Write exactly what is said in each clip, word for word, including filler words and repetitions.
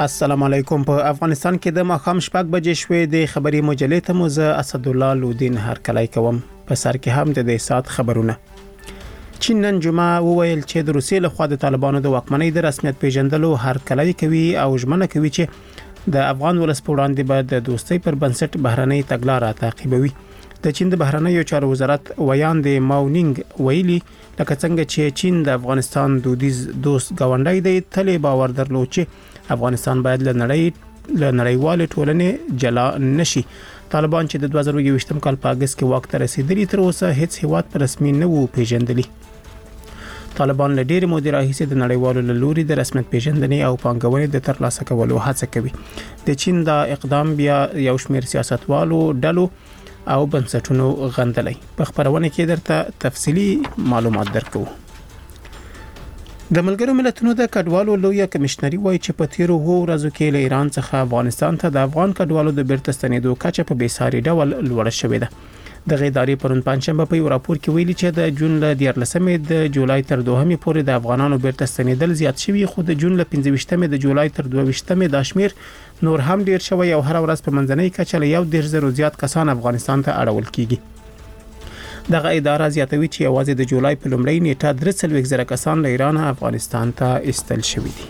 السلام علیکم. په افغانستان کې د ماښام شپږ بجې شوې د خبري مجلې ته مو زه اسد الله لودین هرکلی کوم. په سر کې هم د دې سات خبرونه. چین نن جمعه وویل چې د روسیې لخوا د طالبانو د واکمنۍ د رسمیت پیژندلو هرکلی کوي او ژمنه کوي چې د افغان ولس په وړاندې به د دوستۍ پر بنسټ بهرنۍ تګلارې تعقیبوي. د چین د بهرنیو چارو وزارت ویاند ماونینګ ویلي لکه څنګه چې چین د افغانستان دودیز دوست گاونډی دی، تل باور درلود چې افغانستان باید له نړۍ له نړیوال ټولنې جلا نشي. طالبان چې د دوه زره یوویشتم کال په اگست کې واک ته رسیدلی تر اوسه هیڅ هیواد په رسمي نه وو پیژندلی. طالبان له ډېر مودې راهیسې د نړیوالو له لوري د رسمیت پیژندنې او پانګونې د ترلاسه کولو هڅه کوي. د چین دا اقدام بیا یو شمېر سیاستوالو ډلو او بنسټونو غندلې. په خبرونه کې درته تفصیلی معلومات درکو. د ملګرو ملتونو د کډوالو لویه کمشنري وایي چې په تیرو وو ورځو کې له ایران څخه افغانستان ته د افغان کډوالو د بیرته ستنېدو کچه په بیساري ډول لوړه شوې ده. د ادارې پرون پنځشنبه په یو راپور کې ویلي چې د جون له دیارلسمې د جولای تر دوهمې پورې د افغانانو بیرته ستنېدل زیات شوي، خو د جون له پنځه ویشتمې د جولای تر دوه ویشتمې دا شمیر نور هم ډیر شوی او هر ورځ په منځنۍ کچه له یو دېرش زره زیات کسان افغانستان ته اړول کیږي. دغه اداره زیاتوي چې یوازې د جولای په لومړۍ نیټه درې څلوېښت زره کسان له ایران افغانستان ته ایستل شوي دي.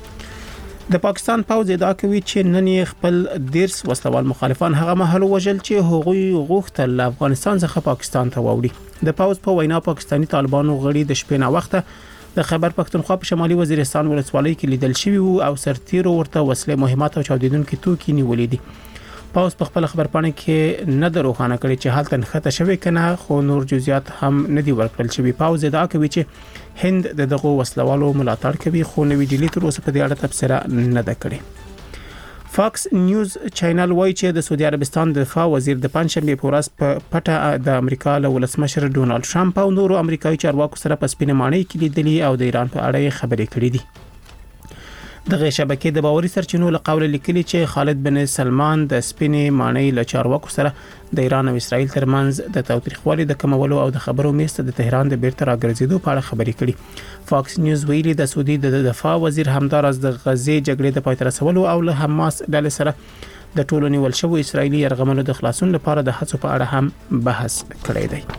د پاکستان پوځ ادعا کوي چې نن یې خپل دیرس وسلوال مخالفان هغه مهال وژل چې هغوی غوښتل له افغانستان څخه پاکستان ته واوړي. د پوځ په وینا پاکستانی طالبانو غړي د شپې نه وخته د خیبر پختونخوا په شمالي وزیرستان ولسوالۍ کې لیدل شوي وو او سرتیرو ورته وسلې مهمات او چاودیدونکي توکي نیولې دي. پوځ په خپل خبرپاڼه کې نه دروخانه کړي چې حالت نښته شوی کنه، خو نور جزئیات هم نه دی ورکړل شوی. پوځ ادعا کوي چې هند د دغه وسلوالو ملاتړ کوي، خو نوې ډیلی تر اوسه په دې اړه تبصره نه ده کړې. فاکس نیوز چینل وایي چې د سعودي عربستان د دفاع وزیر د پنځشنبه په ورځ په پټه د امریکا له ولسمشر ډونالد ټرمپ او نورو امریکایي چارواکو سره په سپینه ماڼۍ کې لیدلي او د ایران په اړه خبرې کړې دي. دغه شبکې د باوري سرچینو له قوله لیکلي چې خالد بن سلمان د سپینې ماڼۍ له چارواکو سره د ایران او اسرائیل ترمنځ د تاوتریخوالي د کمولو او د خبرو میسته د تهران د بیرته راګرځېدو په اړه خبرې کړي. فاکس نیوز ویلي د سعودي د دفاع وزیر همدارس د غزې جګړې د پای ته رسولو او له حماس ډلې سره د ټولو نیول شوو اسرایلی یرغملو د خلاصون لپاره د هڅو په اړه هم بحث کړی دی.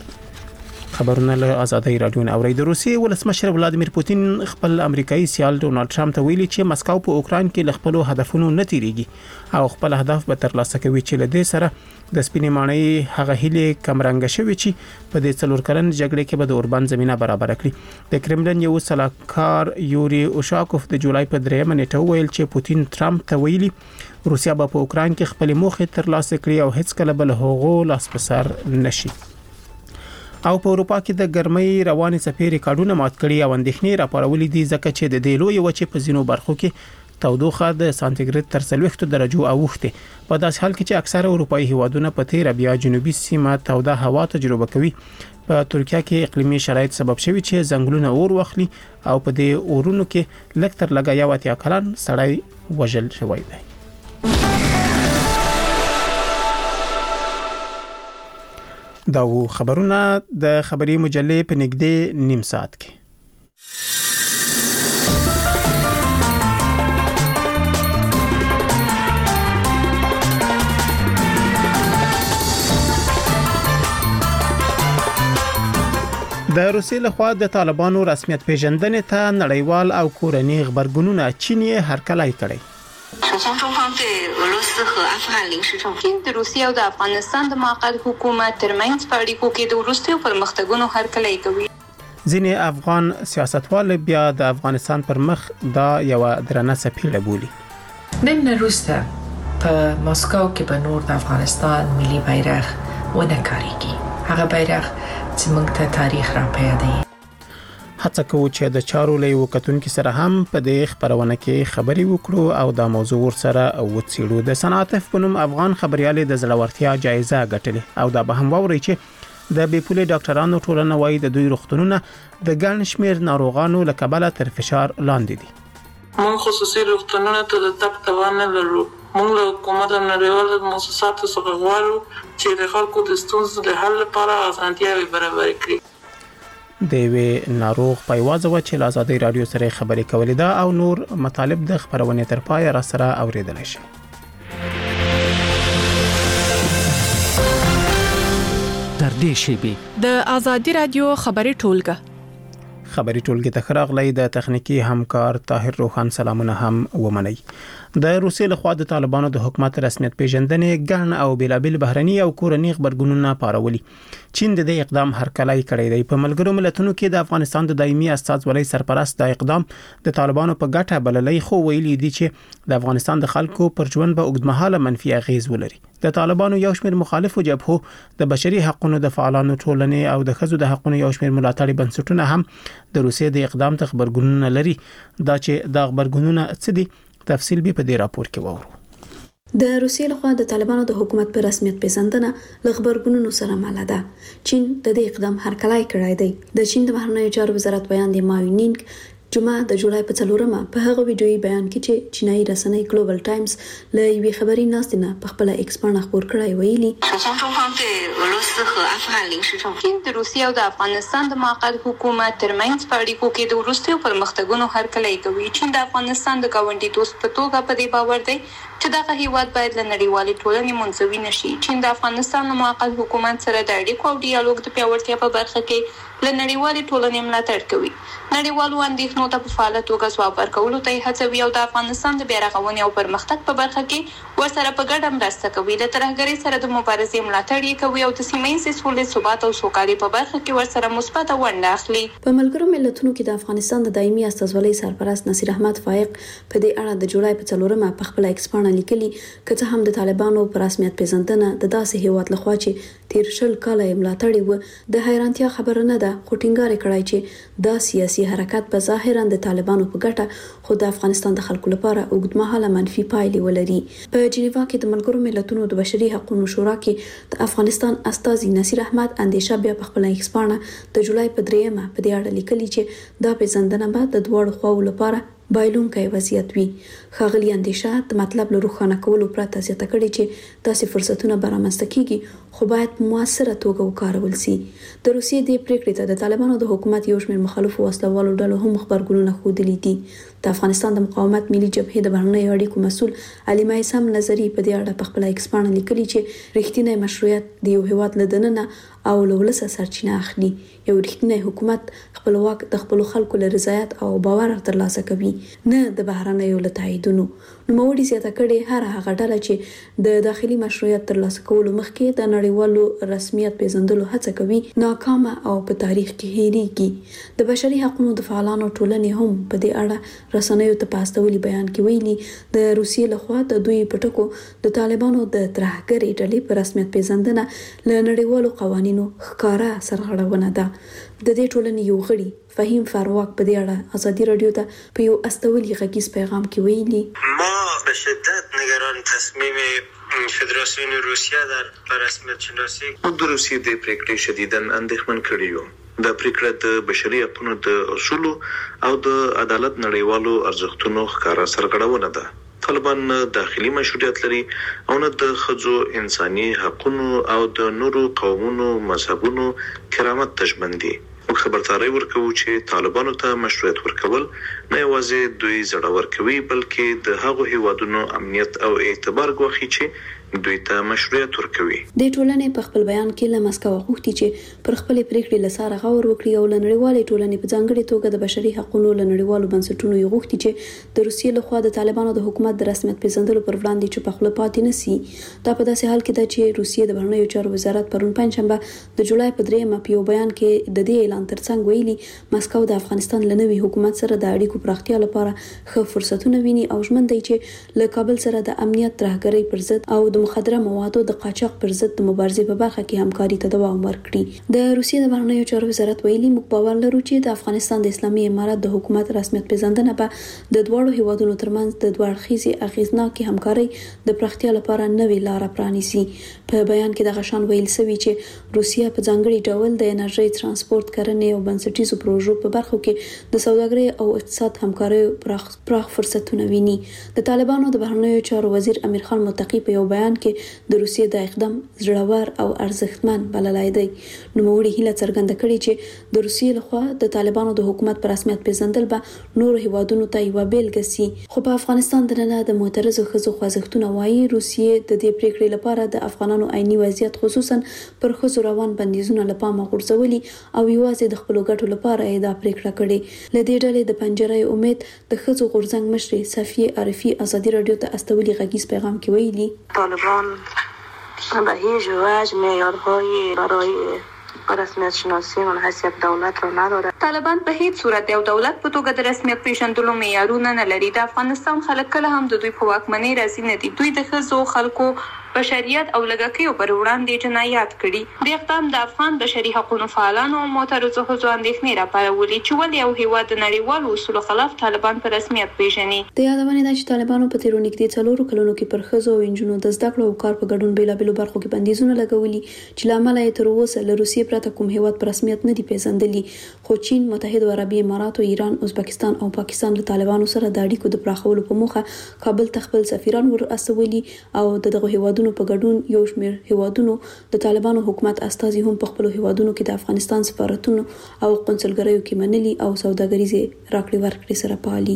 خبرونه له آزادۍ رادیو نه اوري. د روسیې ولسمشر ولادیمیر پوتین خپل امریکایي سیال ډونالد ټرمپ ته ویلي چې مسکو په اوکراین کې له خپل هدفونو نه تیریږي او خپل هدف به ترلاسه کوي چې له دې سره د سپینې ماڼۍ هغه هیلې کمرنګ شوي چې په دې څلور کلن جګړې کې به د اوربان زمينه برابر کړي. د کرملن یو سلاکار یوري اوشاکوف د جولای په درېمه نیټه ویل چې پوتین ټرمپ ته ویلي روسیا به په اوکراین کې خپل موخې ترلاسه کړي او هیڅ کله به له هغو لاس په سر نشي. او په اروپا کې د ګرمۍ روانې څپې ریکارډونه مات کړي او اندېښنې راپارولې دي ځکه چې د دې لوی وچې په ځینو برخو کې تودوخه د سانتیګریډ تر څلوېښتو درجو اوښتې. په داسې حال کې چې اکثره اروپایي هیوادونه په تیره بیا جنوبي سیمه توده هوا تجربه کوي. په ترکیه کې اقلیمي شرایط سبب شوي چې ځنګلونه اور واخلي او په دې اورونو کې لږ تر لږه یو اتیا کلن سړی وژل شوی دی. دا و خبرونه د خبري مجلې په نږدې نیم ساعت کې. د روسیې لخوا د طالبانو رسمیت پیژندنې ته نړیوال او کورني خبرګونونه چین یې هرکلی کړی. چین د روسیې او د افغانستان د موقت حکومت ترمنځ په اړیکو کې د وروستیو پرمختګونو هرکلی کوي. ځینې افغان سیاستوال بیا د افغانستان پر مخ دا یو درنه سپیړه بولي. نن وروسته په مسکو کې به نور د افغانستان ملي بیرغ ونه کاریږي. هغه بیرغ چې موږ ته تاریخ را پیادوي. هڅه کوو چې د چارو له وکتونکو سره هم په دې خبرونه کې خبري وکړو او دا موضوع ورسره وڅېړو. د صنعت په نوم افغان خبريالي د زړورتیا جایزه ګټلې او دا به هم ووري چې د بیپولي ډاکټرانو ټولنه وايي د دوی روغتونونه د ګڼ شمېر ناروغانو له کبله تر فشار لاندې دي. موږ خصوصي روغتونونو ته د تګ توان نه لرو. موږ له حکومت او نړیوالو مؤسساتو څخه غواړو چې د خلکو د ستونزو د حل لپاره اسانتیاوې برابر کړي. د وی ناروغ په یوازو چې آزادي رادیو سره خبرې کولې ده او نور مطالب د خبرونه تر پای را سره اوریدل شي. تر دې شیبې د آزادي رادیو خبري ټولګه خبري ټولګه تخراغلې د تخنیکی همکار طاهر روخان سلامونه هم ومني. د روسیې لخوا د طالبانو د حکومت رسمیت پیژندنې ګڼ او بیلابل بهرني او کورنی خبرګونونه پارولي. چین د دې اقدام هرکلای کړی دی. په ملګرو ملتونو کې د افغانستان د دایمي استازولۍ سرپرست د اقدام د طالبانو په ګټه بللې خو ویلي دي چې د افغانستان د خلکو پر ژوند به اوږدمهاله منفي اغیز ولري. د طالبانو یو شمېر مخالفو جبهو د بشري حقوقو د فعالانو ټولنې او د خزو د حقوقو یو شمېر ملاتړي بنسټونه هم د روسیې د اقدام ته خبرګونونه لري. دا چې د خبرګونونه څه دي تفصیل به په دې راپور کې وورو. د روسیې لخوا د طالبانو د حکومت پر رسمیت پیژندنه له خبرګونونو سره مله ده. چین د دې اقدام هرکلای کړی دی. د چین د بهرنیو چارو وزارت بیان دی ماوینینګ جمعه د جولای په څلورمه په هغه ویډیوي بیان کې چې چینایي رسنۍ ګلوبل ټایمز له یوې خبري ناستنه په خپل ایکس باندې خبر کړی ویلي چین د روسیې او د افغانستان د موقت حکومت ترمنځ په اړیکو کې د وروستیو پرمختګونو هرکلی کوي. چین د افغانستان د ګاونډي دوست په توګه په دې باور دی چې دغه هیواد باید له نړیوالې ټولنې منځوي نشي. چین د افغانستان د موقت حکومت سره د اړیکو او ډیالوګ د پیاوړتیا په برخه کې له نړیوالې ټولنې ملاتړ کوي. نړیوالو اندېښنو ته په فعاله توګه ځواب ورکولو ته هڅوي او د افغانستان د بیارغونې او پرمختګ په برخه کې ورسره په ګډه مرسته کوي. له ترهګرۍ سره د مبارزې ملاتړ یې کوي او د سیمه ییزې سولې، ثبات او سوکالۍ په برخه کې ورسره مثبت ونډه اخلي. په ملګرو ملتونو کې د افغانستان د دایمي استازولۍ سرپرست نصیر احمد فائق په دې اړه د جولای په څلورمه په خپل ایکس باندې لیکلي چې هم د طالبانو پر رسمیت پیژندنه د داسې هیواد لخوا چې تیر شل کاله یې ملاتړ و د حیرانتیا خبره نه ده. خو ټینګار کړی چې دا سیاسي حرکت په ظاهرا د طالبانو په ګټه خو د افغانستان د خلکو لپاره اوږدمهاله منفي پایلې ولري. په جنیوا کې د ملګرو ملتونو د بشري حقوقو شورا کې د افغانستان استازي نصیر احمد اندیشه بیا په خپل ایکس باندې د جولای په دریمه په دې اړه لیکلي چې دا پیژندنه به د دوړو خواو لپاره بایلونکی وضعیت وي. ښاغلي اندیشه د مطلب له روښانه کولو پرته زیاته کړې چې داسې فرصتونه به رامنځته کیږي خو باید په موثره توګه وکارول سي. د روسیې دې پریکړې ته د طالبانو د حکومت یو شمېر مخالفو وسلوالو ډلو هم خبرګونونه ښودلي دي. د افغانستان د مقاومت ملي جبهې د بهرنیو اړیکو مسؤل علي مایسم نظری په دې اړه په خپل ایکس باندې لیکلي چې رښتینی مشروعیت د یو هیواد له دننه او له ولسه سرچینه اخلي. یو رښتینی حکومت خپلواک د خپل خلکو له رضایت او باور ترلاسه کوي، نه د بهرنیو له تاییدونو. نو موړي زیاته کړي هر هغه ډله چې د داخلي مشروعیت ترلاسه کولو مخکې د نړیوالو رسمیت پیژندلو هڅه کوي ناکامه او په تاریخ کې هېریږي. د بشري حقوقو د فعالانو ټولنې هم په دې اړه رسنیو ته پاستولي بیان کې ویلي د روسیې لخوا د دوی پټکو د طالبانو د ترهګرۍ ډلې په رسمیت پیژندنه له نړیوالو قوانینو ښکارا سرغړونه ده. د دې ټولنې یو غړي فهیم فارواک په دې اړه ازادي رادیو ته په یو استولي غږیز پیغام کې ویلي ما به شدت نگران تصمیم فدراسیون روسیه در رسمیت شناسی د روسیې د پریکړې شدیداً اندېښمن کړي یو. دا پریکړه د بشري حقوقو د اصولو او د عدالت نړیوالو ارزښتونو ښکارا سرغړونه ده. طالبان داخلي مشروعیت لري او نه د ښځو انساني حقوقو او د نورو قومونو مذهبونو کرامت ته ژمن دي. موږ خبرداری ورکوو چې طالبانو ته مشروعیت ورکول نه یوازې دوی زړور کوي بلکې د هغو هیوادونو امنیت او اعتبار ګواښي چې دوی ته مشروعیت ورکوي. د ټولنې په خپل بیان کې له مسکو غوښتي چې پر خپل پریکړې لساره غور وکړي او لنړیوالې ټولنې په ځانګړي توګه د بشري حقوقو لنړیوالو بنسټونو یې غوښتي چې د روسیې لخوا د طالبانو د حکومت د رسمیت پیژندلو پر وړاندې چې په خپل پاتې نسی. دا په داسې حال کې ده چې روسیې د بهرنیو چارو وزارت پرون پنځشنبه د جولای په دریمه په یو بیان کې د دې اعلان ترڅنګ ویلي مسکو د افغانستان له نوي حکومت سره د اړیکو پراختیا لپاره ښه فرصتونه ویني او ژمن دی چې له کابل سره د امنیت ترهګرۍ پر ضد او د مخدره موادو د قاچاق پر ضد د مبارزې په برخه کې همکاري ته دوام ورکړي. د روسیې د بهرنیو چارو وزارت ویلي موږ باور لرو چې د افغانستان د اسلامي امارت د حکومت رسمیت پیژندنه به د دواړو هیوادونو ترمنځ د دوه اړخیزې اغیزناکې همکارۍ د پراختیا لپاره نوې لاره پرانیزي. په بیان کې د غشان ویل سوي چې روسیه په ځانګړي ډول د انرژي، ترانسپورت، کرنې او بنسټیزو پروژو په برخو کې د سوداګرۍ او اقتصاد همکارۍ پراخ پراخ فرصتونه ویني. د طالبانو د بهرنیو چارو وزیر امیر خان متقی په یو بیان اعلان کې د روسیې د اقدام زړور او ارزښتمن بللای دی. نو موړي هیله څرګنده کړې چې د روسیې لخوا د طالبانو د حکومت پر رسمیت پیژندل به نور هیوادونو ته یو بیلګه سي. خو په افغانستان د نن د معترضو ښځو خوځښتونه وایي روسیې د دې پریکړې لپاره د افغانانو عیني وضعیت خصوصا پر ښځو روان بندیزونه لپاره غورځولي او یوازې د خپل ګټو لپاره یې دا پریکړه کړې. لدې ډلې د پنجره امید د ښځو غورځنګ مشر صفیه عارفی ازادي رادیو ته استولی غږیز پیغام کې ویلي طالبان به هیچ وجه معیارهای برای رسمیت شناسی و حیثیت دولت را نداره. طالبان په هیڅ صورت یو دولت په توګه د رسمیت پیژندلو معیارونه نه لري. د افغانستان خلک کله هم د دوی په واکمنۍ راضي نه دي. دوی د ښځو خلکو بشریت او لږکیو پر وړاندې جنایات کړي. د اقدام د افغان بشري حقوقو فعالانو او معترضو ښځو اندېښنې راپارولې چې ولې یو هیواد د نړیوالو اصولو خلاف طالبان په رسمیت پیژني. د یادونې ده چې طالبانو په تیرو نږدې څلورو کلونو کې پر ښځو او نجونو د زده کړو او کار په ګډون بیلابېلو برخو کې بندیزونه لګولي چې له امله یې تر اوسه له روسیې پرته کوم هیواد په رسمیت نه دی پیژندلی. خو چین، متحده عربي امارات، ایران، ازبکستان او پاکستان له طالبانو سره د اړیکو د پراخولو په موخه کابل ته خپل سفیران ور استولي او دغه هیوادونو په ګډون یو شمېر هیوادونو د طالبانو حکومت استازي هم په خپل هیوادونو کې د افغانستان سفارتونو او قونسلګریو کې منلي او سوداګریزي راکړې ورکړې سره پالي.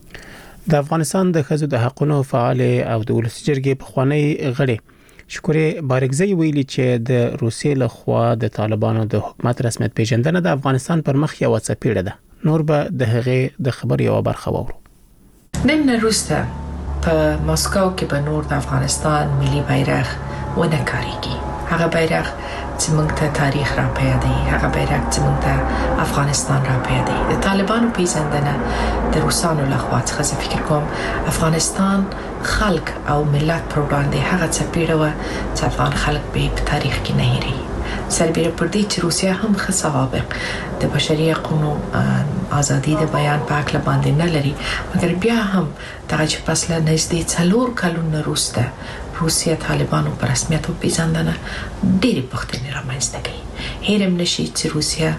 د افغانستان د ښځو د حقوقو فعال او د ولسي جرګې پخوانی غړي شکورې بارګزی ویلي چې د روسیې لخوا د طالبانو د حکومت رسمیت پیژندنه د افغانستان پر مخ یو څپیړه ده. نور به د هغې د خبر یو برخه وورو. نن وروسته په مسکو کې به نور د افغانستان ملي بیرغ ونه کاریږي. هغه بیرغ چې موږ ته تاریخ را پیدا دی، هغه بیرغ چې موږ ته افغانستان را پیدا دی. د طالبانو پیژندنه د روسانو لخوا څخه زه فکر کوم افغانستان خلک او ملت پر وړاندې هغه څپیړه وه چې افغان خلک به په تاریخ کې نه هېري. سربیره پر دې چې روسیه هم ښه سوابق د بشري حقوقو ازادي د بیان په حق باندې نه لري، مګر بیا هم دغه چې پس له نږدې څلور کلونو وروسته روسیه طالبانو په رسمیت وپېژندنه ډېرې پوښتنې رامنځته کوي. هېر هم نشي چې روسیه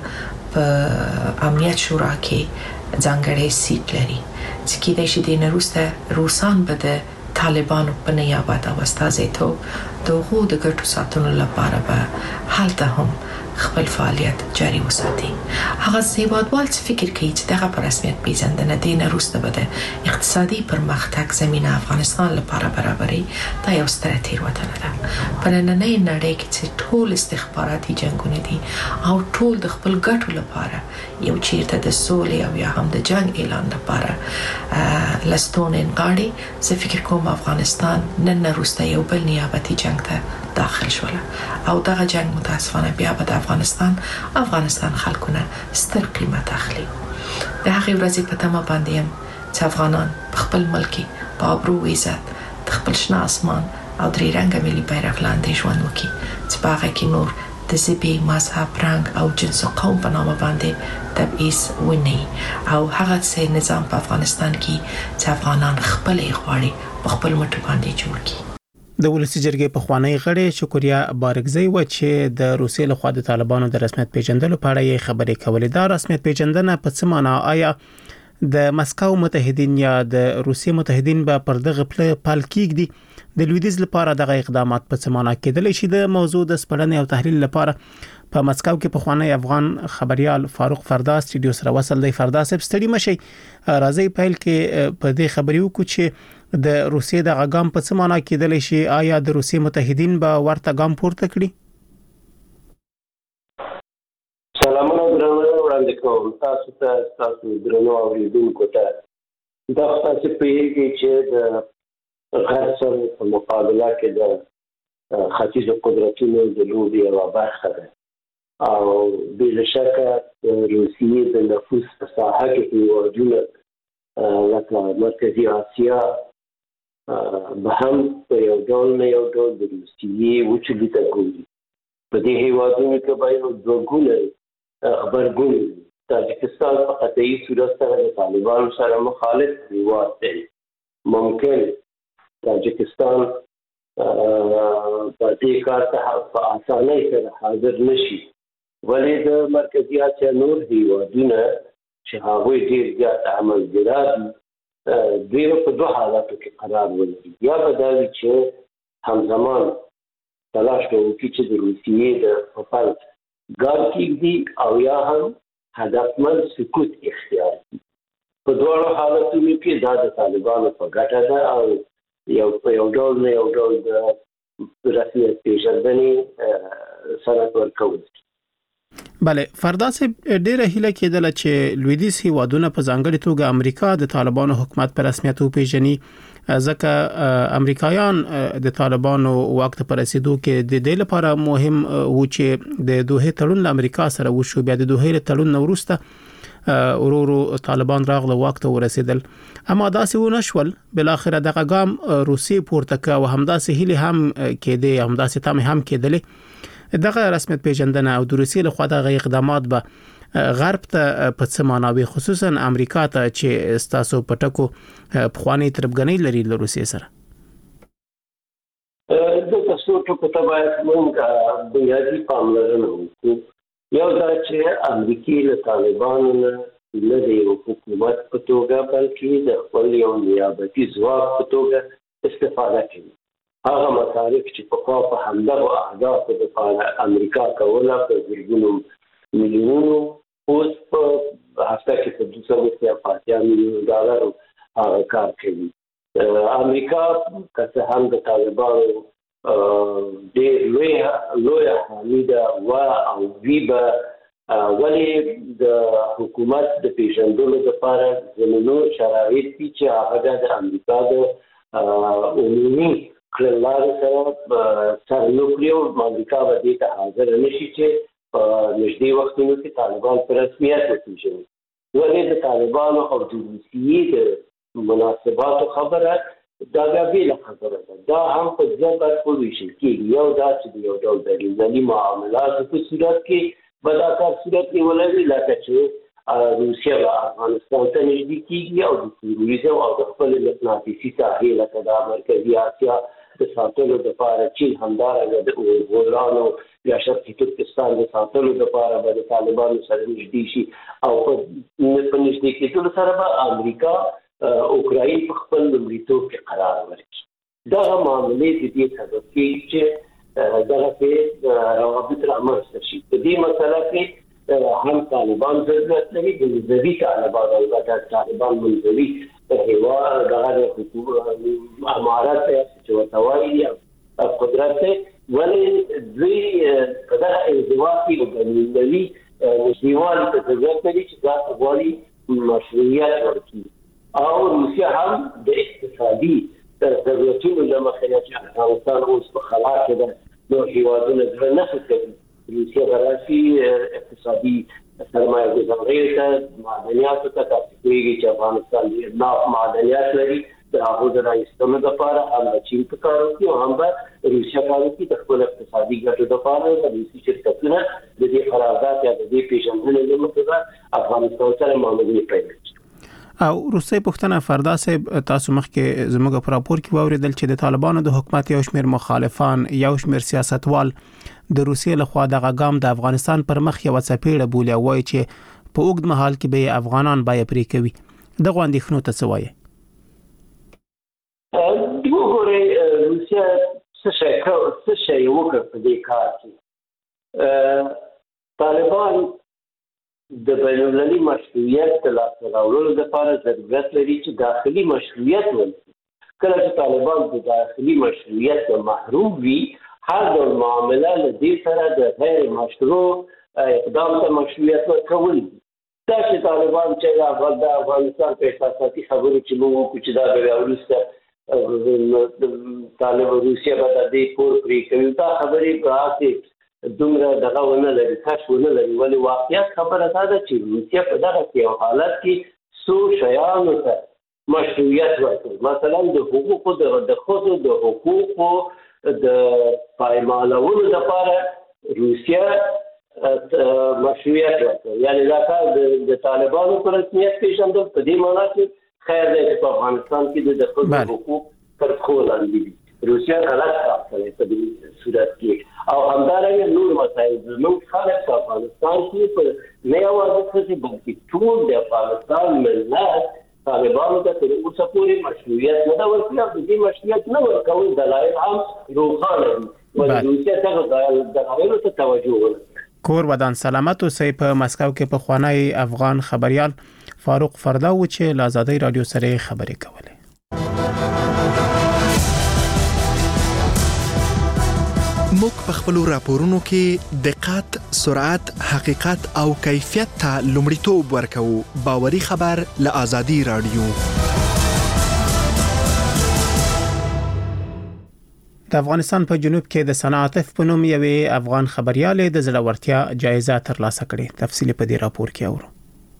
په امنیت شورا کې ځانګړی سیټ لري چې کېدای شي د نه وروسته روسان به د طالبانو په نیابت او استازیتوب د هغو د ګټو ساتلو لپاره به هلته هم خپل فعالیت جاری وساتي. هغه هیوادوال چې فکر کوي چې دغه په رسمیت پیژندنه د نه وروسته به د اقتصادي پرمختګ زمینه افغانستان لپاره برابري، دا یو ستره تېروتنه ده. په نننۍ نړۍ کې چې ټول استخباراتي جنګونه دي او ټول د خپل ګټو لپاره یو چیرته د سولې او یا هم د جنگ اعلان لپاره لستون انغاړي، زه فکر کوم افغانستان نن وروسته یو بل نیابتي جنگ ته داخل شول او دغه جنگ متاسفانه بیا به د افغانستان افغانستان خلکونه ستر قیمت اخلي. د هغې ورځې په تمه باندې هم چې افغانان په خپل ملک په آبرو و عزت د خپل شنه اسمان او درې رنګه ملي بیرغ لاندې ژوند وکړي چې په هغه کې نور د ژبې، مذهب، رنګ او جنس او قوم په نامه باندې تبعیض ونه او هغه څه نظام په افغانستان کې چې افغانان خپلې غواړي په خپل مټ باندې جوړ کړي. د ولسي جرګې پخوانی غړي شکوریا بارګزی و چې د روسیې لخوا د طالبانو د رسمیت پیژندلو په اړه یې خبرې کولې. دا رسمیت پیژندنه په څه معنا؟ آیا د مسکو متحدین یا د روسیې متحدین به پر دغه پل کېږدي؟ د لویدیځ لپاره دغه اقدامات په څه معنا کېدلی شي؟ د موضوع د سپړنې او تحلیل لپاره په مسکو کې پخوانی افغان خبريال فاروق فردا سټډیو سره وصل دی. فردا صاحب ستړي مشي، راځي پیل کې په دې خبرې وکړو چې د روسیې د غام په څه معنا کېدلی شي؟ آیا د روسیې متحدین به ورته ګام پورته کړي؟ سلامونه درنو وړاندې کوم تاسو ته، تاسو درنو اوریدونکو ته. دا تاسو په یوه چې د غرب سره په مقابله کې د ختیځ قدرتونو د لوبي یوه برخه ده او بلا شکه روسیې د نفوذ په ساحه کې هېوادونه لکه مرکزي اسیا به هم په یو ډول نه یو ډول د روسیې وچلي ته ګوري. په دې هېوادونو کې به یو دوه غبرګون وي. تاجکستان په قطعي صورت سره د طالبانو سره مخالف هېواد دی. ممکن تاجکستان په دې کار ته په اسانۍ سره حاضر نشي، ولې د مرکزي اسیا نور هېوادونه چې هغوی ډېر زیات عملګرا دي دوی په دوه حالاتو کې قرار ولري. یا به دا وي چې همزمان تلاش کوي چې د روسیې د خپل ګام کېږي او یا هم هدفمند سکوت اختیار کړي. په دواړو حالتونو کې دا د طالبانو په ګټه ده او یو په یو ډول نه یو ډول د رسمیت پیژندنې سند ورکول. بله، فردا سه ډیره هیله کېدله چې لویدیځ هیوادونه په ځانګړي توګه امریکا د طالبانو حکومت په رسمیت وپیژني، ځکه امریکایان د طالبانو واک ته رسیدو کې د دې لپاره مهم و چې د دوه تړون له امریکا سره وشو. بیا د دوه تړون وروسته ورورو طالبان راغله واک ته ورسیدل، اما داسې ونه شول. بل اخر دغه ګام روسي پورته کا او همداسې هلي هم کېده، همداسې تم هم کېدلې. دغه رسمیت پیژندنه او د روسیې له خوا دغه اقدامات به غرب ته په څه معنا وي، خصوصا امریکا ته چې ستاسو پټکو پخوانی تربګنۍ لري له روسیې سره؟ د تاسو ټکو ته باید موږ بنیادي پاملرنه وکړو. یو دا چې امریکا له طالبانو نه نه د حکومت په توګه بلکې د خپل یو نیابتي ځواک په توګه استفاده کوي. هغه مصارف چې په خوا په همدغه اهدافو لپاره امریکا کوله په زرګونو میلیونونو، اوس په هفته کې په دوه سوه اتیا میلیون ډالر هغه کار کوي. امریکا که څه هم د طالبانو ډېر لوی لوی حامي ده و او وی به ولې د حکومت د پیژندلو لپاره زمینو شرایط دي چې هغه د امریکا د عمومي کړنلارو سره سره نو کړی او امریکا به دې ته حاضر نشي چې په نږدې وختونو کې طالبان په رسمیت وپېژني. ولې د طالبانو او د روسیې د مناسباتو خبره دا بېله خبره ده. دا هم په دوه برخو ویشل کېږي. یو دا چې د یو ډول بینالمللي معاملاتو په صورت کې به دا کار صورت نیولی وي، لکه چې روسیه به افغانستان ته نږدې کېږي او د تروریزم او د خپلې مقناطیسي ساحې لکه د مرکزي اسیا د ساتلو لپاره چین همدارنګه د غورانو یا شرقي ترکستان د ساتلو لپاره به د طالبانو سره نږدې شي او په نږدې کېدلو سره به امریکا اوکراین په خپل لومړیتوب کې قرار ورکړي. دغه معاملې د دې سبب کېږي چې دغسې روابط رامنځته شي. په دې مسله کې هم طالبان ضرورت لري، د منځوي طالبان البته طالبان منځوي هیواد دغه د امارت چې ورته وایي قدرت دی، ولې دوی په دغه انزوا کې د بینالمللي نږدېوالي ته ضرورت لري چې دا غواړي مشروعیت ورکړي. او روسیه هم د اقتصادي ضرورتونو له مخې نه چې افغانستان اوس په خلا کې ده، نو هیوادونه زړه نه ښه کوي. روسیه به راشي اقتصادي سرمایه ګزارۍ ته، معدنیاتو ته. تاسو پوهېږئ چې افغانستان ډېر ناف معدنیات لري، د هغو د رایستلو لپاره هم به چین په کار وکړي او هم به روسیه کار وکړي د خپل اقتصادي ګټو لپاره. د روسي شرکتونه د دې قرارداد یا د دې پېژندنې له مخې به افغانستان سره معاملې پیل کړي. او روسي پښتنه فردا صاحب تاسو مخکې زموږ په راپور کې واوریدل چې د طالبانو د حکومت یو شمېر مخالفان، یو شمېر سیاستوال د روسیې لخوا دغه ګام د افغانستان پر مخ یو څپېړه بولي او وایي چې په اوږد مهال کې به افغانان بیا پرې کوي. دغه اندېښنو ته څه وایي؟ وګورئ روسیه څه شی څه شی وکړ په دې کار کې. طالبان د بینالمللي مشروعیت د لاسته راوړلو لپاره ضرورت لري چې داخلي مشروعیت ولري. کله چې طالبان د داخلي مشروعیت محروم وي، هر ډول معامله له دې سره د غیر مشروع اقدام ته مشروعیت ورکول دي. دا چې طالبان چې د افغانستان په احساساتي خبرو چې موږ وکړو چې دا بیا وروسته طالب روسیه به د دې پور پرې کوي، دا خبرې په هسې دومره دغه ونه لري، کش ونه لري. ولې واقعیت خبره دا ده چې روسیه په دغه یو حالت کې څو شیانو ته مشروعیت ورکوي. مثلا د حقوقو د ښځو د حقوقو د پایمالولو لپاره روسیه مشروعیت ورکوي. یعنې دا کار د طالبانو په رسمیت پېژندل په دې معنا چې خیر دی چې په افغانستان کې د ښځو حقوق تر پښو لاندې دي. روسیه غلط کار کوي په دې صورت کې. او همدارنګه نور مسایل زموږ خلک په افغانستان کې په نه یوازې ښځې بلکې ټول د افغانستان ملت طالبانو ته تر اوسه پورې مشروعیت نه دا ورکړي او دې مشروعیت نه ورکول دلایل هم روښانه دي ولې روسیه څنګه دلایلو ته توجه وکړي. کور ودان سلامت اوسئ. په مسکو کې په خوانی افغان خبريال فاروق فردا و چې له آزادۍ رادیو سره خبرې کولې. موږ په خپل راپورونو کې دقت، سرعت، حقیقت او کیفیت ته لومړیتوب ورکوو. باوري خبر له آزادۍ رادیو. د افغانستان په جنوب کې د صنعاتف په نوم یوې افغان خبريالې د زړورتیا جایزه ترلاسه کړې. تفصیل په دې راپور کې اورو.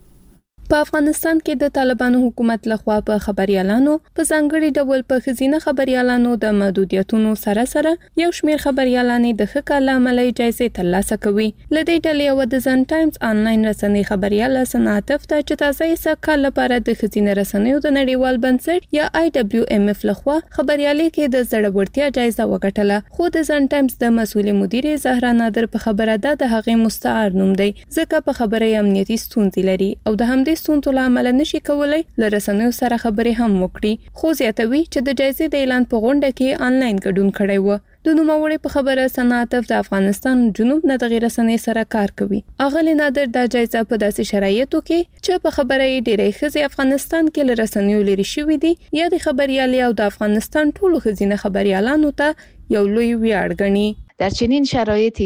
په افغانستان کې د طالبانو حکومت لخوا په خبريالانو په ځانګړي ډول په خزینه خبريالانو د محدودیتونو سره سره یو شمېر خبريالانې د ښه کار عملي جایزې ترلاسه کوي. لدې ډلې یو د ځن ټایمز آنلاین رسنۍ خبرياله صنعاتف ته چې تازه یې کال لپاره د خزینه رسنیو د نړیوال بنسټ یا آی ډبلیو ایم اف لخوا خبريالې کې د زړورتیا جایزه وګټله. خو د ځن ټایمز د مسؤل مدیر زهرا نادر په خبره ده د هغې مستعار نوم دی ځکه په خبره امنیتي ستونزې لري او د همدې ستونزو له امله نشي کولای له رسنیو سره خبرې هم وکړي. خو زیاتوي چې د جایزې د اعلان په غونډه کې آنلاین ګډون کړی و. د نوموړي په خبره صنعاتف د افغانستان جنوب نه د رسنۍ سره کار کوي. اغلی نادر دا جایزه په داسې شرایطو کې چې په خبره یې ډېرې ښځې افغانستان کې له رسنیو لري شوې دي یا د خبريالۍ او د افغانستان ټولو ښځینه خبريالانو ته یو لوی ویاړ ګڼي. در چنین شرایطی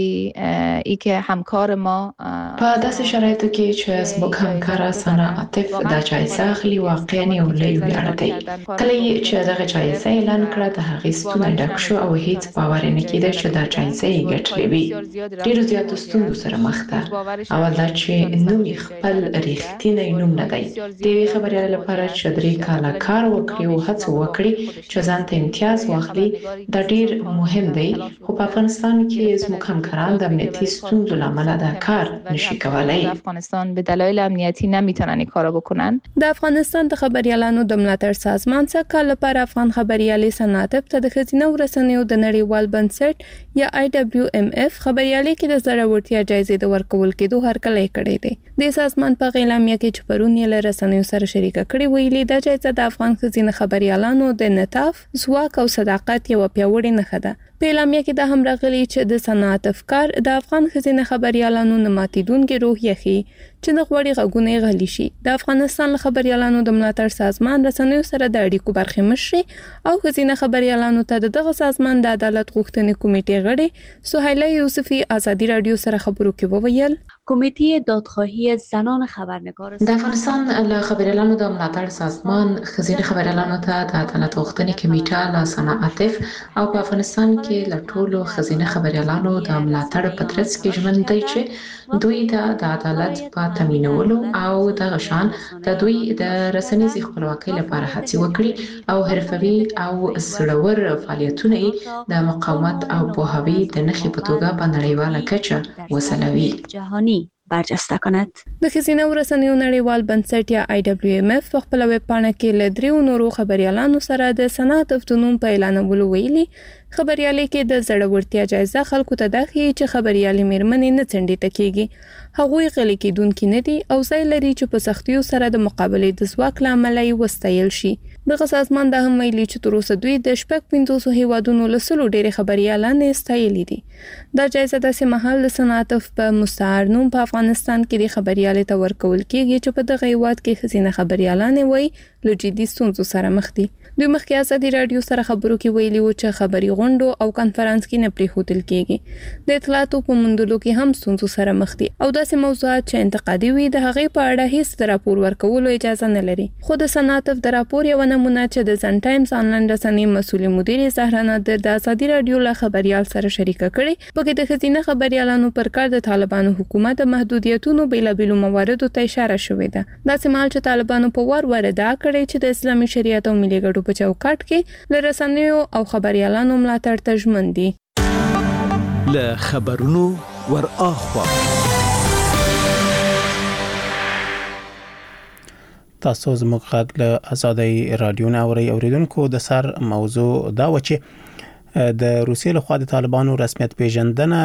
ای که همکار ما په داسې شرایطو کې چې زموږ همکار صنعاتف د جایزه اخلي واقعا یو لوی ویاړ دی. کله چې دغه جایزه اعلان کړه د هغې ستونی ډک شو او هیڅ باور نه کېده چې دا جایزه یې ګټلې وي. ډېرو زیاتو ستونزو سره مخ ده. اول دا چې نوم یې خپل رښتینی نوم نه دی. د یوې خبريالۍ لپاره چې درې کاله کار وکړي او هڅه وکړي چې ځان ته امتیاز واخلي دا ډېر مهم دی. خو په افغانستان کې زموږ همکاران د امنیتي ستونزو لامل دا کار نشي کولای. افغانستان به دلایل امنیتی نمیتونن این کارو بکنن. د افغانستان د خبريالانو د ملاتړ سازمان څخه کال لپاره افغان خبريالۍ صنعاتف ته د خزینه ورسنیو د نړیوال بنسټ یا آی ډبلیو ایم اف خبريالۍ کې د زړورتیا جایزې د ورکول کېدو هرکلی کړی دی. د سازمان په اعلامیه کې چې پرون یې له رسنیو سره شریکه کړې ویلي دا جایزه د افغان خزینه خبريالانو د نطاف، ځواک او صداقت یو پیاوړی نښه ده. په اعلامیه کې دا هم راغلي چې د صنعاتف کار د افغان خزینه خبريالانو نه ماتیدونکې روحیه ښيي چې نه غواړي غږونه یې غلي شي. د افغانستان خبريالانو د ملاتړ سازمان رسنیو سره د اړیکو برخې مشري او خزینه خبريالانو ته دغه سازمان د عدالت غوښتنې کمیټې غړي سهیله یوسفی آزادی رادیو سره خبرو کې وویل کمیته دادخواهی زنان خبرنگار د افغانستان له خبريالانو د ملاتړ سازمان خزینه خبريالانو ته د عدالت غوښتنې کمیټه له صنعاتف او په افغانستان کې له ټولو خزینه خبريالانو د ملاتړ په ترڅ کې ژوند دی چې دوی د عدالت په تامینولو او د غشان د دوی د رسنیزي خپلواکۍ لپاره هڅې وکړي او حرفوي او سړور فعالیتونه د مقاومت او پوهاوي د نښې په توګه په نړیواله کچه وسلوي جهانی برجسته کند. د خزینه ورسنیو نړیوال بنسټ یا آی ډبلیو ایم اف په خپل ویب پاڼه کې له دریو نورو خبريالانو سره د صنعاتف د نوم په اعلانولو ویلي خبريالۍ کې د زړورتیا جایزه خلکو ته دا ښيي چې خبريالۍ میرمنې نه څنډې کېږي. هغوی غلي کېدونکي نه دي او ځای لري چې په سختیو سره د مقابلې د ځواک له امله یې وستایل شي. دغه سازمان دا هم ویلي چې تر اوسه دوی د شپږ پنځوسو هیوادونو له سلو ډېرې خبريالانې ستایلې دي. دا جایزه داسې مهال د صنعاتف په مستعار نوم په افغانستان کې د خبريالۍ ته ورکول کېږي چې په دغه هیواد کې ښځینه خبريالانې وایي له جدي ستونزو سره مخ دي. دوی مخکې آزادي رادیو سره خبرو کې ویلي و چې خبري غونډو او کانفرنس کې نه پریښودل کېږي. د اطلاعاتو په موندلو کې هم ستونزو سره مخ دي او داسې موضوعات چې انتقادي وي د هغې په اړه هیڅ راپور ورکولو اجازه نه لري. خو د صنعاتف د راپور یو نمونه چې د ځن ټایمز آنلاین رسنۍ مسؤل مدیر زهرا نادر د آزادي رادیو له خبريال سره شریکه کړي پکې د خزینه خبريالانو پر کار د طالبانو حکومت د محدودیتونو بیلابیلو مواردو ته اشاره شوې ده. داسې مهال چې طالبانو په وار وار ادعا کړې چې د اسلامي شریعت او ملي ګټو په چوکاټ کې له رسنیو او خبريالانو ملاتړ ته ژمن دي. له خبرونو ور اخوا تاسو زموږ غږ له آزادۍ رادیو نه اورئ. اوریدونکو د سر موضوع دا و چې د روسیې لخوا د طالبانو رسمیت پیژندنه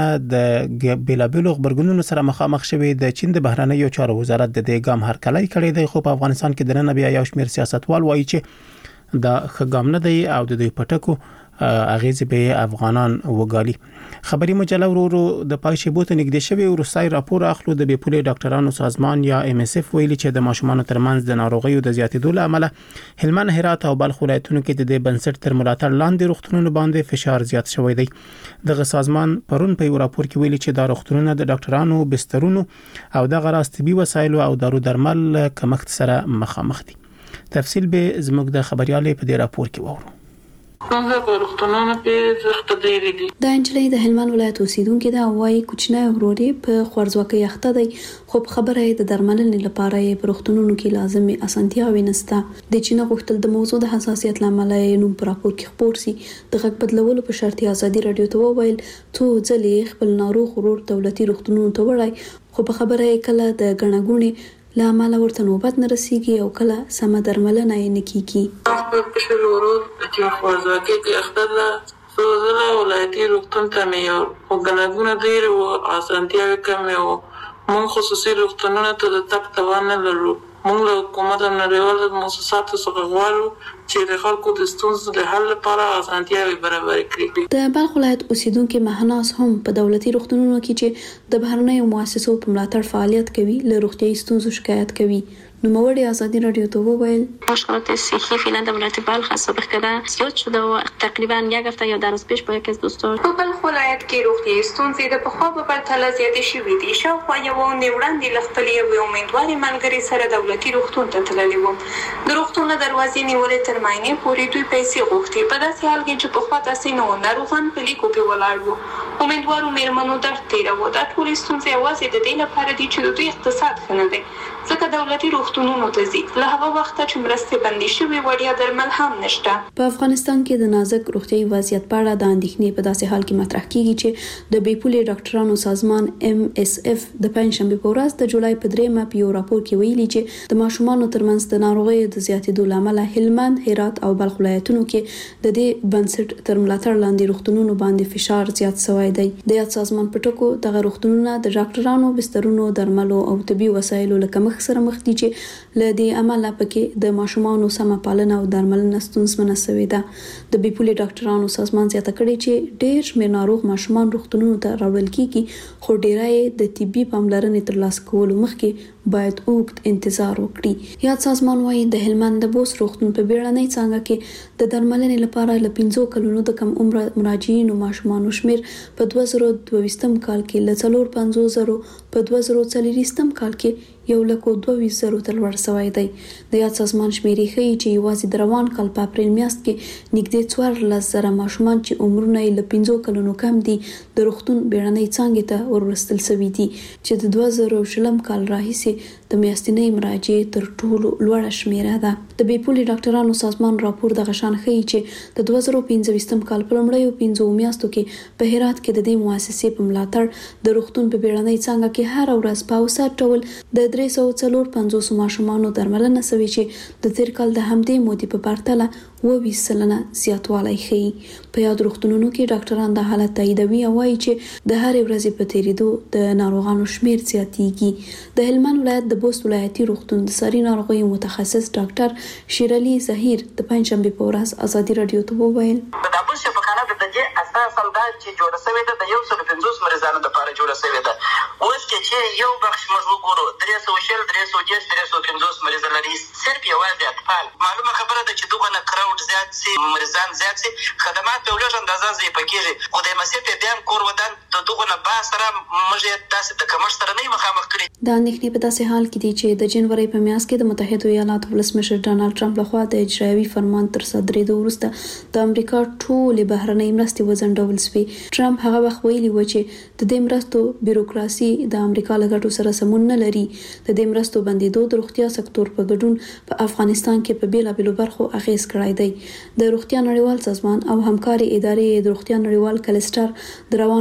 د بیلابیلو خبرګونونو سره مخامخ شوې. د چین د بهرنیو چارو وزارت د دې ګام هرکلی کړی دی، خو په افغانستان کې د نن بیا یو شمېر سیاستوال وایي چې دا ښه ګام نه دی او د دوی پټکو اغیز به افغانان وګالي. خبري مجله ورو د پایشي بوت نګدې شوی روسي راپور اخلو د بیپولي ډاکټرانو سازمان یا ام اس اف ویلي چې د ماشومان ترمنځ د ناروغیو د زیاتېدو لامل هلمند، هرات او بلخ ولایتونو کې د بنسټ تر ملاتړ لاندې روغتونونو باندې فشار زیات شوی دی. دغه سازمان پرون په یو راپور کې ویلي چې دا روغتونونه د ډاکټرانو، بسترونو او د غراس طبي وسایلو او دارو درمل کمښت سره مخامخ دي. تفصیل به زموږ د خبريالې په دې راپور کې وورو. څنګه په روغتونونو کې زخت ډېری دي. د انجلۍ د هلمند ولایت اوسیدونکو دا وایي کوچنی وروري په خوارځواکۍ اخته دی، خو په خبره د درملنې لپاره یې په روغتونونو کې لازمي اسانتیاوې نشته. د چین غوښتل د موضوع د حساسیت لامل یې نوم پر راپور کې خبر سي. د غږ بدلولو په شرط ازادي رادیو ته وویل څو ځلې خپل ناروغ ورور دولتي روغتونونو ته وړای، خو په خبره یې کله د غنغونې لامل ورته نوبت نه رسیږي او کله سم درملنه یې نه کیږي. په پښه ورور چې خوځاکې کې اختر لا سوزله ولایتي روغتون ته مې یو وګڼونه ډېر او اسانتیاوې کمې وو. موږ خصوصي روغتونونو ته د تګ توان نه لرو. موږ له حکومت او نړیوالو مؤسساتو څخه غواړو چې د خلکو د ستونزو د حل لپاره اسانتیاوې برابر کړي. د بلخ ولایت اوسیدونکو مهناز هم په دولتي روغتونونو کې چې د بهرنیو مؤسسو په ملاتړ فعالیت کوي له روغتيایي ستونزو شکایت کوي. نوموړی ازادي رادیو ته وویل مشکلات صحی فعلا در ولایت بلخ سابق کده زیاد شده و تقریبا یک هفته یا در روز پیش با یکی از دوستان په بلخ ولایت کې روغتیایي ستونزې د پخوا په پرتله زیاتې شوې دي. شاوخوا یوه اونۍ وړاندې له خپلې یوې امیندوارې ملګرې سره دولتي روغتون ته تللې وم. د روغتون له دروازې نیولې تر معاینې پورې دوی پیسې غوښتې. په داسې حال کې چې پخوا داسې نه وو، ناروغان په لیکو کې ولاړ وو. امیندوارو میرمنو درد تېراوه. دا ټولې ستونزې یوازې د دې لپاره دي چې د دوی اقتصاد ښه نه دی، ځکه دولتي روغتونونو ته ځي. له هغه وخته چې مرستې بندې شوې وړیا درمل هم نشته. په افغانستان کې د نازک روغتيایي وضعیت په اړه د اندېښنې په داسې حال کې مطرح کیږي چې د بیپولي ډاکټرانو سازمان ام اس اف د پنځشنبه په ورځ د جولای په دریمه په یو راپور کې ویلي چې د ماشومانو ترمنځ د ناروغیو د زیاتېدو لامل هلمند، هرات او بلخ ولایتونو کې د دې بنسټ تر ملاتړ لاندې روغتونونو باندې فشار زیات شوی دی. د یاد سازمان په ټکو دغه روغتونونه د ډاکټرانو، بسترونو، درملو او طبي وسایلو له کمښت سره مخ دي چې له دې عمله پکې د ماشومانو سمه پالنه او درملنه ستونزمنه شوې ده. د بیپولي ډاکټرانو سازمان زیاته کړې چې ډېر شمېر ناروغ ماشومان روغتونونو ته راوړل کیږي، خو ډېری د طبي پاملرنې ترلاسه کولو مخکې باید اوږد انتظار وکړي. یاد سازمان وايي د هلمند د بوس روغتون په بیړنۍ څانګه کې د درملنې لپاره له پنځو کلونو د کم عمر مراجعینو ماشومانو شمیر په دوه زره دوه ویشتم کال کې له څلور پنځوس زرو په دوه زره څلوېښتم کال کې یو لکو دوه ویشت زرو ته لوړ شوی دی. د یاد سازمان شمیرې ښیي چې یوازې د روان کال په اپریل میاشت کې نږدې څوارلس زره ماشومان چې عمرونه یې له پنځو کلونو کم دي د روغتون بیړنۍ څانګې ته ورستل شوي دي، چې د دوه زره شلم کال راهیسې د میاشتنۍ مراجعې تر ټولو لوړه شمیره ده. د بیپولي ډاکټرانو سازمان راپور دغه شان ښیي چې د دوه زره پنځه ویشتم کال په لومړیو پنځو میاشتو کې په هرات کې د دې مؤسسې په ملاتړ د روغتون په بیړنۍ څانګه کې هر ورځ په اوسط ډول د درې سوه څلور پنځوس ماشومانو درملنه شوې چې د تیر کال د همدې مودې په پرتله اووه ویشت سلنه زیاتوالی ښیي. په یاد روغتونونو کې ډاکټران د حالت تاییدوي او وایي چې د هرې ورځې په تیریدو د ناروغانو شمیر زیاتیږي. د هلمند ولایت د بوست ولایتي روغتون د ساري ناروغیو متخصص ډاکټر شیرعلي ظهیر د پنځشنبې په ورځ ازادي رادیو ته وویل د بوست شفاخانه د دې اساس هم دا چې جوړه شوې ده د یو سل پنځوس مریضانو لپاره جوړه شوې ده. اوس کې چې یو بخش موږ وګورو درې سوه شل درې سوه دېرش درې سوه پنځوس مریض لري، صرف یوازې اطفال. معلومه خبره ده چې دغه نه کراوډ زیات سي، مریضان زیات سي، خدمات په لږ اندازه ضعیفه کېږي. خو د مسیف بیا هم کور ودان د دغه نه با سره موږ یې داسې د کمښت سره نه مخامخ کړي. دا اندېښنې په داسې حال کې دي چې د جنوري په میاشت کې د متحده ایالاتو ولسمشر ډانلډ ټرمپ لخوا د اجرایوي فرمان تر صدرېدو وروسته د امریکا ټولې بهرنۍ مرستې وځنډول شوې. ټرمپ هغه وخت ویلي و چې د دې مرستو بیروکراسي د امریکا له ګټو سره سمون نه لري. د دې مرستو بندېدو د روغتیا سکتور په ګډون په افغانستان کې په بیلابیلو برخو اغیز کړی دی. د روغتیا نړیوال سازمان او همکاري ادارې د روغتیا نړیوال کلستر د روان کال د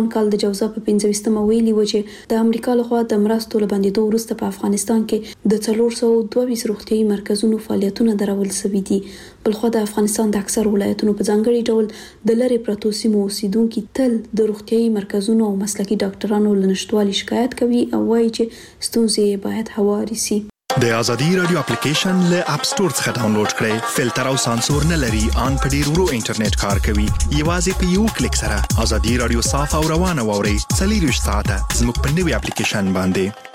جوزا په پنځه ویشتمه ویلي و چې د امریکا لخوا د مرستو لبندېدو وروسته په افغانستان کې د څلور سوه دوه ویشت روغتیايي مرکزونو فعالیتونه درول شوي دي. بلخو د افغانستان د اکثر ولایتونو په ځانګړي ډول د لری پرتو سیمو اوسیدونکو تل د روغتیايي مرکزونو او مسلکي ډاکټرانو لنشټوالي شکایت کوي او وایي چې ستونزې باید هواري سي. د ازادي رادیو اپلیکیشن له اپ سټور څخه ډاونلوډ کړئ. فلټر او سانسور نه لري، ان په ډیر ورو انټرنیټ کار کوي. یوازې په یو کلیک سره ازادي رادیو صاف او روانه واورئ. څلور ساعته زموږ په نوې اپلیکیشن باندې.